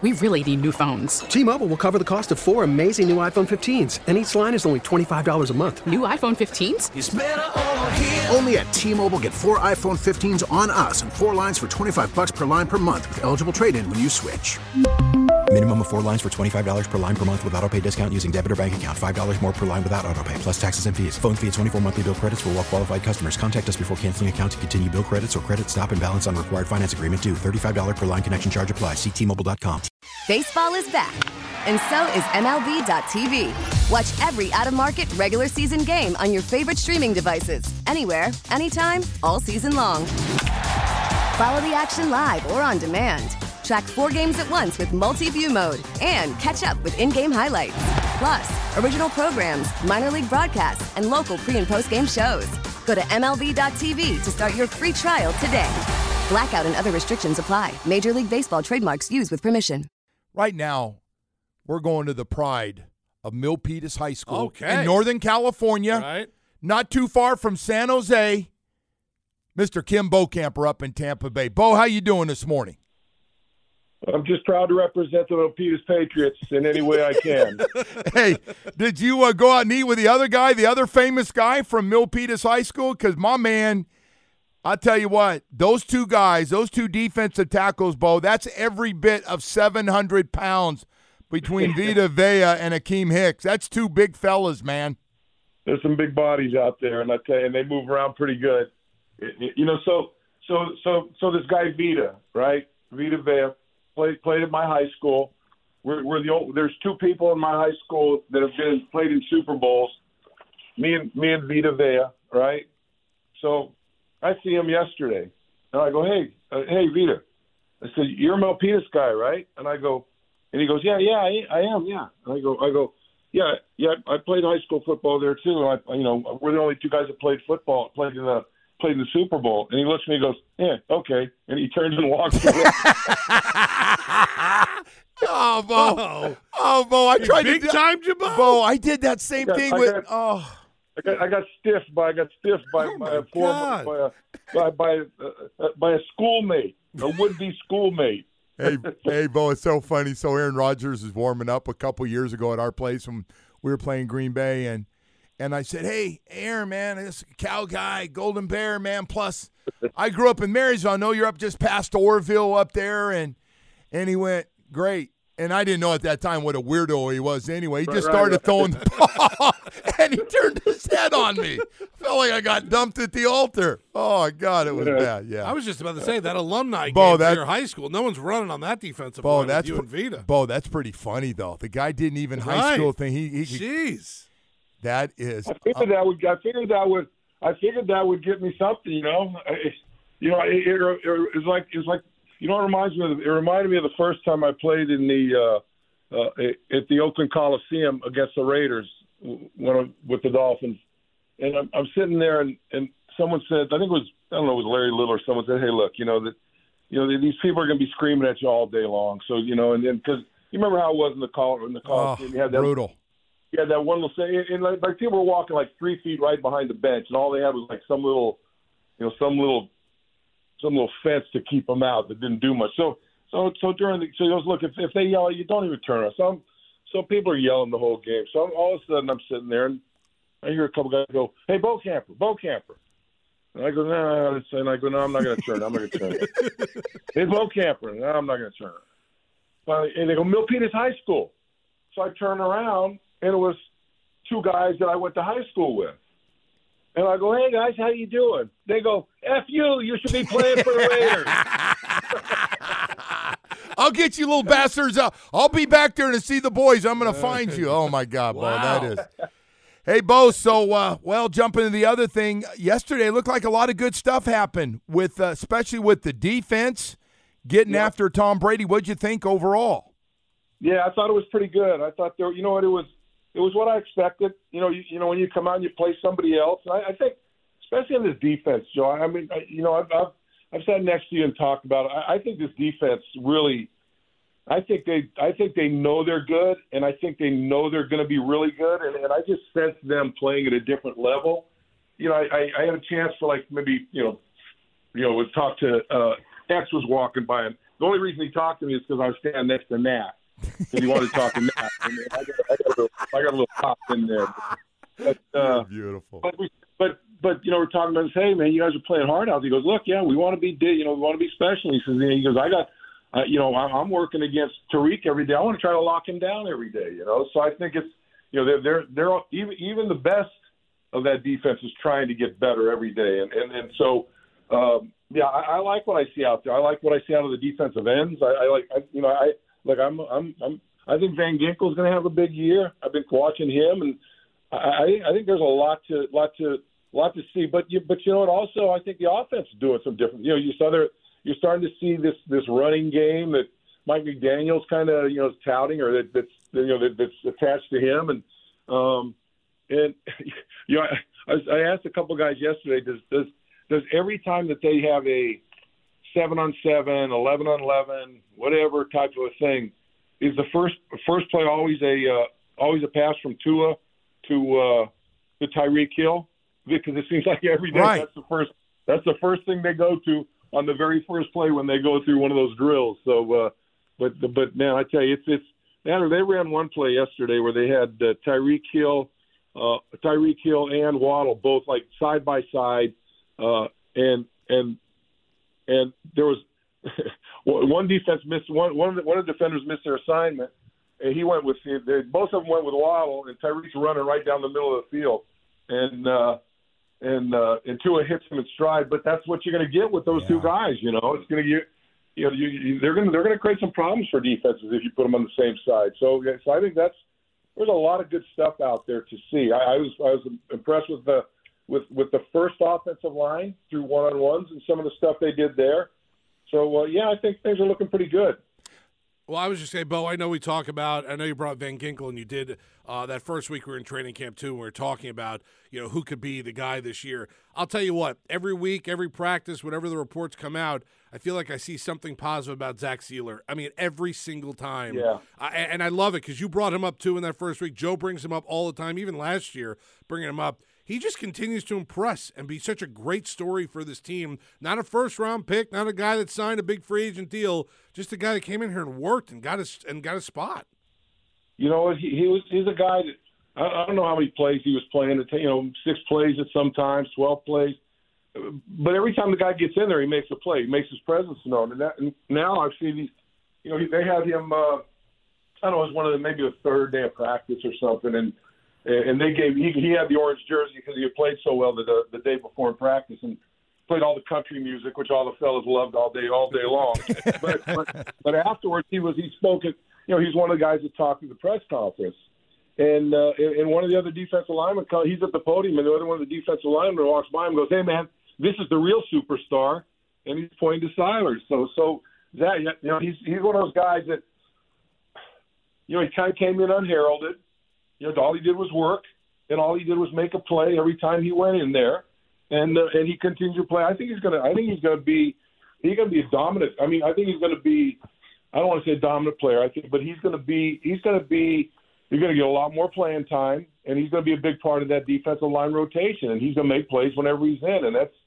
We really need new phones. T-Mobile will cover the cost of 4 amazing new iPhone 15s, and each line is only $25 a month. New iPhone 15s? It's better over here. Only at T-Mobile, get 4 iPhone 15s on us and 4 lines for $25 per line per month with eligible trade-in when you switch. Minimum of 4 lines for $25 per line per month with autopay discount using debit or bank account. $5 more per line without autopay, plus taxes and fees. Phone fee at 24 monthly bill credits for well-qualified customers. Contact us before canceling account to continue bill credits or credit stop and balance on required finance agreement due. $35 per line connection charge applies. See T-Mobile.com. Baseball is back, and so is MLB.tv. Watch every out-of-market regular season game on your favorite streaming devices. Anywhere, anytime, all season long. Follow the action live or on demand. Track 4 games at once with multi-view mode and catch up with in-game highlights. Plus, original programs, minor league broadcasts, and local pre- and post-game shows. Go to MLB.tv to start your free trial today. Blackout and other restrictions apply. Major League Baseball trademarks used with permission. Right now, we're going to the pride of Milpitas High School in Northern California, right. Not too far from San Jose. Mr. Kim Bocamper up in Tampa Bay. Bo, how you doing this morning? I'm just proud to represent the Milpitas Patriots in any way I can. Hey, did you go out and eat with the other guy, the other famous guy from Milpitas High School? Because my man, I'll tell you what, those two guys, those two defensive tackles, Bo, that's every bit of 700 pounds between Vita Vea and Akeem Hicks. That's two big fellas, man. There's some big bodies out there, and I tell you, and they move around pretty good. You know, so this guy Vita, right? Vita Vea played at my high school. There's two people in my high school that have played in Super Bowls. Me and Vita Vea, right? So I see him yesterday, and I go, hey, Vita. I said, you're a Milpitas guy, right? And I go, and he goes, yeah, I am, yeah. And I go, yeah, I played high school football there too. We're the only two guys that played football, played in the Super Bowl. And he looks at me and goes, yeah, okay. And he turns and walks away. Oh, Bo, I tried big time, Jabbo. Bo, I did that same thing with. I got stiffed by a schoolmate, a would-be schoolmate. Hey, Bo, it's so funny. So Aaron Rodgers is warming up a couple years ago at our place when we were playing Green Bay, and I said, hey, Aaron, man, this Cal guy, Golden Bear, man. Plus, I grew up in Marysville. I know you're up just past Orville up there, and he went, great. And I didn't know at that time what a weirdo he was anyway. He just started throwing the ball, and he turned his head on me. Felt like I got dumped at the altar. Oh, God, it was bad, yeah. I was just about to say, that alumni game for your high school, no one's running on that defensive line with you and Vita. Bo, that's pretty funny, though. The guy didn't even high school thing. Jeez. That is. I figured that would get me something. You know, it's like. You know, it reminded me of the first time I played in at the Oakland Coliseum against the Raiders with the Dolphins, and I'm sitting there and someone said, I think it was Larry Little or someone said, hey, look, these people are going to be screaming at you all day long. So and then because you remember how it was in the Coliseum, you had that brutal. You had that one little thing, and like people were walking like 3 feet right behind the bench, and all they had was like some little fence to keep them out that didn't do much. So he goes, look, if they yell at you, don't even turn us. Some people are yelling the whole game. So all of a sudden I'm sitting there and I hear a couple guys go, hey, Bocamper. And I go, no, I'm not going to turn. I'm not going to turn. Hey, Bocamper. No, I'm not going to turn. And they go, Milpitas High School. So I turn around and it was two guys that I went to high school with. And I go, hey, guys, how you doing? They go, F you should be playing for the Raiders. I'll get you little bastards out. I'll be back there to see the boys. I'm going to find you. Oh, my God, Bo, that is. Hey, Bo, so, jumping to the other thing, yesterday looked like a lot of good stuff happened, with especially with the defense getting after Tom Brady. What'd you think overall? Yeah, I thought it was pretty good. I thought it was what I expected. When you come out and you play somebody else. I think, especially in this defense, Joe. I mean, I've sat next to you and talked about it. I think this defense really. I think they know they're good, and I think they know they're going to be really good, and I just sense them playing at a different level. I had a chance to we talked to X was walking by, and the only reason he talked to me is because I was standing next to Nat. Because he wanted to talk to Nat. And I got a little pop in there. But, beautiful. But we're talking about this. Hey, man, you guys are playing hard out. He goes, look, yeah, we want to be, we want to be special. He says, I got, I'm working against Tariq every day. I want to try to lock him down every day. So I think it's, they're even the best of that defense is trying to get better every day. And so, I like what I see out there. I like what I see out of the defensive ends. I think Van Ginkel's going to have a big year. I've been watching him, and I think there's a lot to see. But you know what? Also, I think the offense is doing some different. You're starting to see this running game that Mike McDaniel's kind of is touting, or that's attached to him. And I asked a couple guys yesterday, does every time that they have a 7-on-7, 11-on-11, whatever type of a thing, is the first play always a pass from Tua to Tyreek Hill? Because it seems like every day right. that's the first thing they go to on the very first play when they go through one of those drills. So, but man, I tell you, they ran one play yesterday where they had Tyreek Hill and Waddle both like side by side, and there was one defense missed one of the defenders missed their assignment, and he went with both of them went with Waddle, and Tyreek's running right down the middle of the field, and Tua hits him in stride. But that's what you're going to get with those two guys. It's going to get. They're going to create some problems for defenses if you put them on the same side. So I think there's a lot of good stuff out there to see. I was impressed with the first offensive line through one-on-ones and some of the stuff they did there. So I think things are looking pretty good. Well, I was just saying, Bo, I know you brought Van Ginkel, and you did that first week we were in training camp too, and we were talking about, who could be the guy this year. I'll tell you what, every week, every practice, whatever the reports come out, I feel like I see something positive about Zach Sealer. I mean, every single time. Yeah. And I love it because you brought him up too in that first week. Joe brings him up all the time, even last year, bringing him up. He just continues to impress and be such a great story for this team. Not a first-round pick, not a guy that signed a big free agent deal, just a guy that came in here and worked and got a spot. You know what? He's a guy that I don't know how many plays he was playing. 6 plays at some times, 12 plays. But every time the guy gets in there, he makes a play. He makes his presence known. And now I've seen these. They had him. I don't know. It was one of maybe the third day of practice or something, and they gave he had the orange jersey because he had played so well the day before in practice and played all the country music, which all the fellas loved all day long. but afterwards he spoke at, he's one of the guys that talked at the press conference, and one of the other defensive linemen, he's at the podium, and the other one of the defensive linemen walks by him and goes, "Hey man, this is the real superstar," and he's pointing to Sealer. So that he's one of those guys that he kind of came in unheralded. All he did was work, and all he did was make a play every time he went in there, and he continued to play. I think he's going to be a dominant. I mean, I think he's going to be. I don't want to say a dominant player. But he's going to be. You're going to get a lot more playing time, and he's going to be a big part of that defensive line rotation, and he's going to make plays whenever he's in, and that's.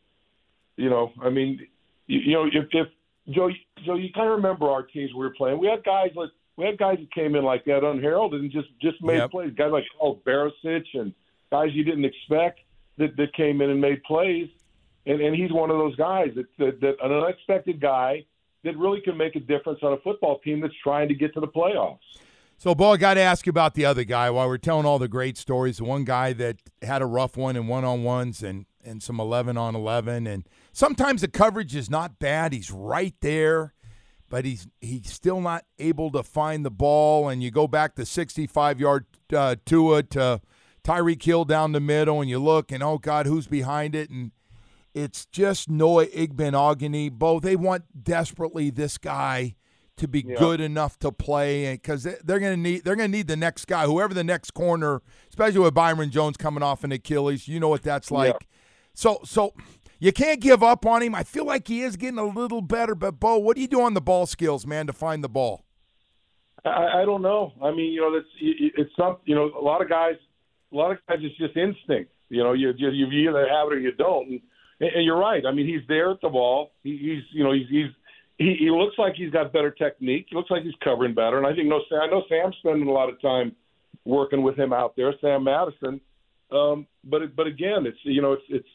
If Joe, you kind of remember our teams we were playing. We had guys that came in like that unheralded and just made plays. Guys like Barisic and guys you didn't expect that came in and made plays. And he's one of those guys that an unexpected guy that really can make a difference on a football team that's trying to get to the playoffs. So, Bo, I got to ask you about the other guy. While we're telling all the great stories, the one guy that had a rough one in one-on-ones and some 11-on-11. And sometimes the coverage is not bad. He's right there. But he's still not able to find the ball, and you go back to 65-yard Tua to Tyreek Hill down the middle, and you look, and oh, God, who's behind it? And it's just Noah Igbinoghene. Bo, they want desperately this guy to be good enough to play, because they're going to need the next guy, whoever the next corner, especially with Byron Jones coming off an Achilles. You know what that's like. Yeah. So you can't give up on him. I feel like he is getting a little better. But, Bo, what do you do on the ball skills, man, to find the ball? I don't know. I mean, it's some. A lot of guys, it's just instinct. You either have it or you don't. And you're right. I mean, he's there at the ball. He's he looks like he's got better technique. He looks like he's covering better. And I know Sam's spending a lot of time working with him out there, Sam Madison. But again, it's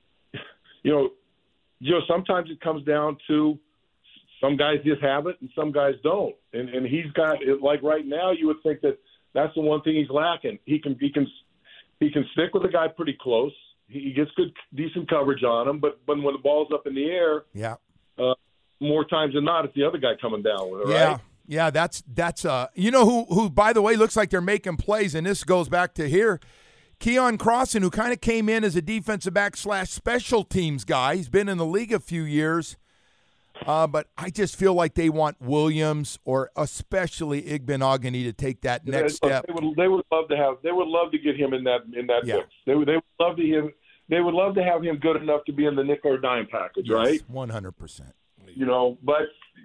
sometimes it comes down to some guys just have it and some guys don't. And he's got it, like right now, you would think that that's the one thing he's lacking. He can stick with a guy pretty close. He gets decent coverage on him, but when the ball's up in the air, more times than not, it's the other guy coming down with it, right? Yeah, that's who by the way looks like they're making plays, and this goes back to here. Keon Crossan, who kind of came in as a defensive back / special teams guy. He's been in the league a few years. But I just feel like they want Williams or especially Igbinoghene to take that next step. They would love to get him in that mix. They would love to have him good enough to be in the nickel or dime package, right? 100%. But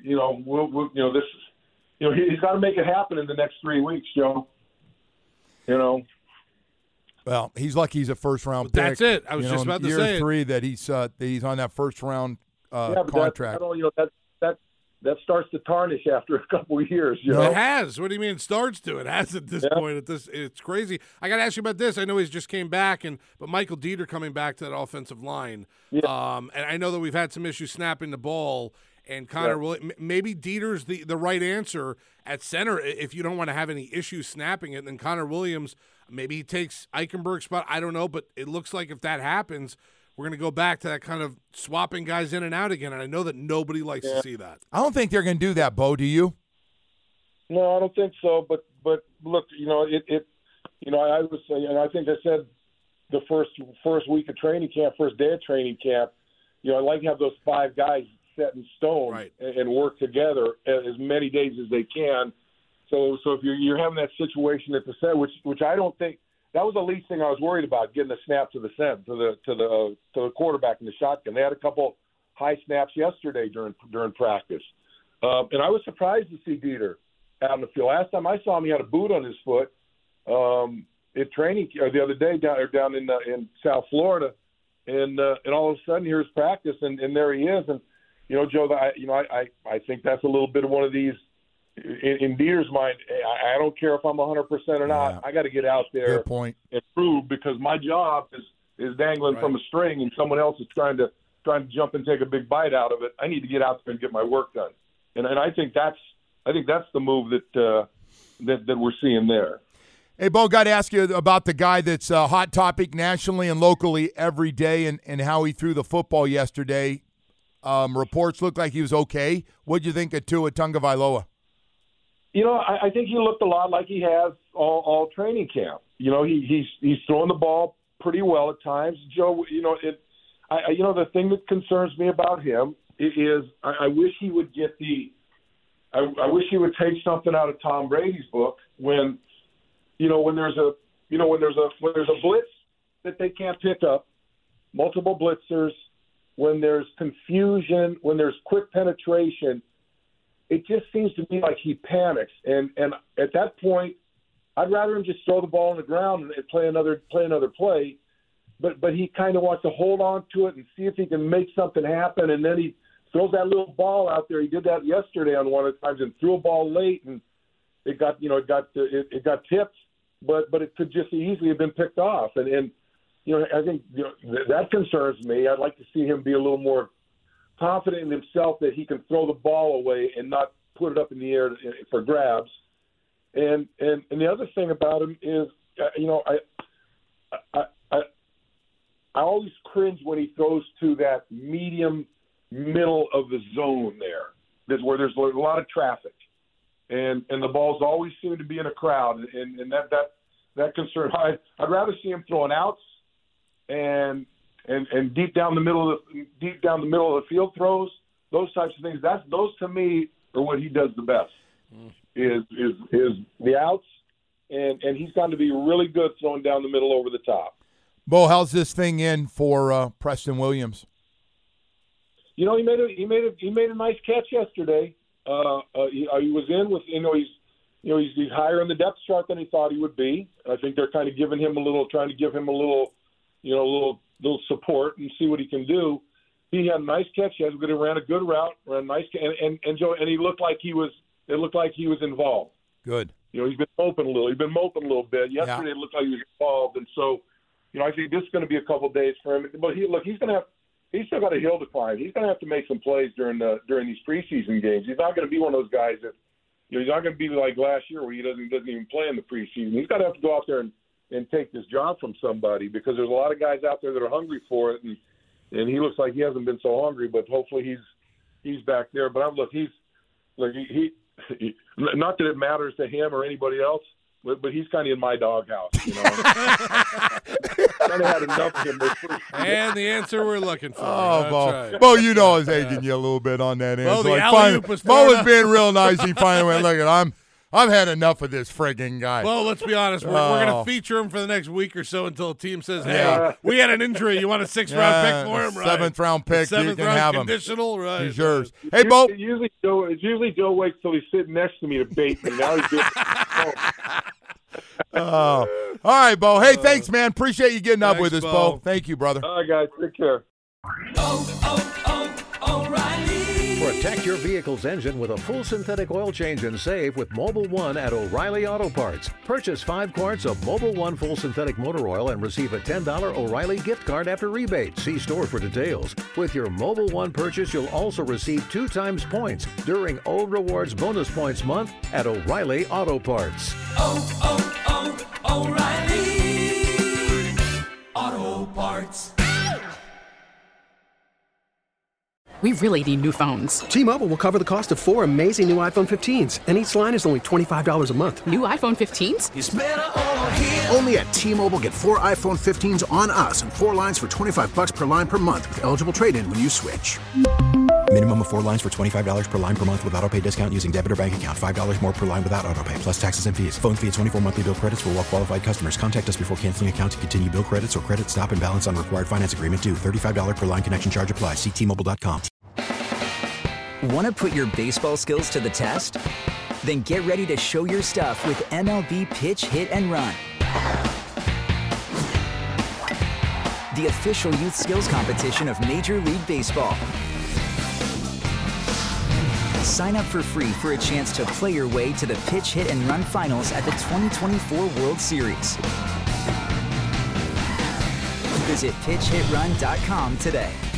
he's got to make it happen in the next 3 weeks, Joe. Well, he's lucky he's a first-round pick. That's it. I was just about to say year 3 that he's on that first-round contract. That starts to tarnish after a couple of years. It has. What do you mean it starts to? It has at this point. It's crazy. I got to ask you about this. I know he's just came back, but Michael Dieter coming back to that offensive line. Yeah. And I know that we've had some issues snapping the ball. And Connor, maybe Dieter's the right answer at center if you don't want to have any issues snapping it. And then Connor Williams, maybe he takes Eichenberg's spot. I don't know, but it looks like if that happens, we're going to go back to that kind of swapping guys in and out again, and I know that nobody likes to see that. I don't think they're going to do that, Bo. Do you? No, I don't think so. But look, I was, and I think I said the first week of training camp, first day of training camp, I like to have those 5 guys set in stone and work together as many days as they can. So if you're having that situation at the center, which I don't think. That was the least thing I was worried about, getting the snap to the center, to the quarterback in the shotgun. They had a couple high snaps yesterday during practice, and I was surprised to see Dieter out in the field. Last time I saw him, he had a boot on his foot at training the other day down in South Florida, and all of a sudden here's practice, and there he is. And Joe, I think that's a little bit of one of these. In Dieter's mind, I don't care if I'm 100% or not. I got to get out there and prove, because my job is dangling from a string, and someone else is trying to jump and take a big bite out of it. I need to get out there and get my work done, and I think that's the move that we're seeing there. Hey, Bo, got to ask you about the guy that's a hot topic nationally and locally every day, and how he threw the football yesterday. Reports look like he was okay. What'd you think of Tua Tagovailoa? I think he looked a lot like he has all training camp. He's throwing the ball pretty well at times. Joe, the thing that concerns me about him is I wish he would get I wish he would take something out of Tom Brady's book when there's a blitz that they can't pick up, multiple blitzers, when there's confusion, when there's quick penetration. It just seems to me like he panics, and at that point, I'd rather him just throw the ball on the ground and play another play. But he kind of wants to hold on to it and see if he can make something happen, and then he throws that little ball out there. He did that yesterday on one of the times and threw a ball late, and it got tipped, but it could just easily have been picked off, and I think that concerns me. I'd like to see him be a little more confident in himself that he can throw the ball away and not put it up in the air for grabs. And the other thing about him is, I always cringe when he throws to that medium middle of the zone there, where there's a lot of traffic, and the balls always seem to be in a crowd, and that concern. I'd rather see him throwing outs and deep down the middle of the field throws, those types of things. Those to me are what he does the best. Is the outs, and he's going to be really good throwing down the middle over the top. Bo, how's this thing in for Preston Williams? He made a nice catch yesterday. He was in with he's higher in the depth chart than he thought he would be. I think they're kind of trying to give him a little support and see what he can do. he had a nice catch. He ran a good route, ran a nice, and Joe, and he looked like he was. It looked like he was involved. Good. You know, he's been moping a little bit. Yesterday it looked like he was involved, and so, you know, I think this is going to be a couple of days for him. But he's still got a hill to climb. He's going to have to make some plays during these preseason games. He's not going to be one of those guys that, you know, he's not going to be like last year where he doesn't even play in the preseason. He's got to have to go out there and take this job from somebody, because there's a lot of guys out there that are hungry for it, and he looks like he hasn't been so hungry. But hopefully he's back there. But he not that it matters to him or anybody else, but he's kind of in my doghouse, you know. Kind of had enough of him. And the answer we're looking for. Oh, Bo. Right. Bo, you know I was egging you a little bit on that answer. The alley-oop was Bo was thrown being real nice. He finally went, look, I've had enough of this frigging guy. Well, let's be honest. We're going to feature him for the next week or so until a team says, hey, we had an injury. You want a 6th-round pick for him? Right. 7th-round pick. You can have him. Conditional, right. He's yours. Hey, Bo. It's usually Joe waits till he's sitting next to me to bait me. Now he's doing all right, Bo. Hey, thanks, man. Appreciate you getting up with us, Bo. Thank you, brother. All right, guys. Take care. O'Reilly. Protect your vehicle's engine with a full synthetic oil change and save with Mobil 1 at O'Reilly Auto Parts. Purchase 5 quarts of Mobil 1 full synthetic motor oil and receive a $10 O'Reilly gift card after rebate. See store for details. With your Mobil 1 purchase, you'll also receive 2 times points during O Rewards Bonus Points Month at O'Reilly Auto Parts. O'Reilly Auto Parts. We really need new phones. T-Mobile will cover the cost of 4 amazing new iPhone 15s, and each line is only $25 a month. New iPhone 15s? It's better over here. Only at T-Mobile, get 4 iPhone 15s on us and 4 lines for $25 per line per month with eligible trade-in when you switch. Minimum of 4 lines for $25 per line per month with auto-pay discount using debit or bank account. $5 more per line without auto-pay, plus taxes and fees. Phone fee at 24 monthly bill credits for well-qualified customers. Contact us before canceling account to continue bill credits or credit stop and balance on required finance agreement due. $35 per line connection charge applies. See T-Mobile.com. Want to put your baseball skills to the test? Then get ready to show your stuff with MLB Pitch, Hit, and Run. The official youth skills competition of Major League Baseball. Sign up for free for a chance to play your way to the Pitch, Hit, and Run finals at the 2024 World Series. Visit PitchHitRun.com today.